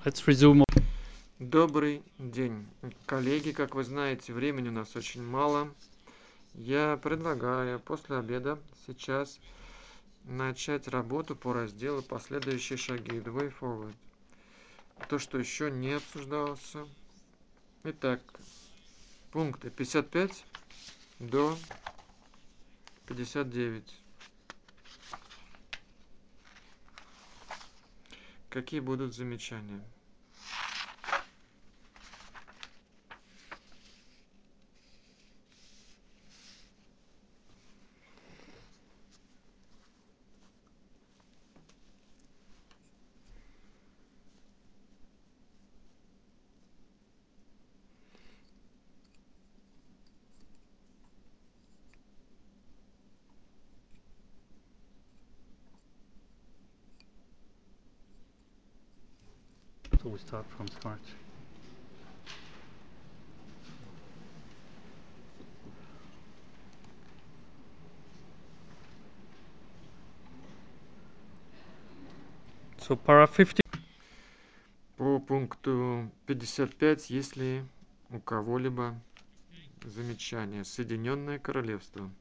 Let's resume. Добрый день, коллеги. Как вы знаете, времени у нас очень мало. Я предлагаю после обеда сейчас начать работу по разделу «Последующие шаги» The Way Forward. То, что еще не обсуждался. Итак, пункты 55 до 59. Какие будут замечания? So we start from scratch. So paragraph 50. По пункту 55, есть ли у кого-либо замечания? Соединенное Королевство.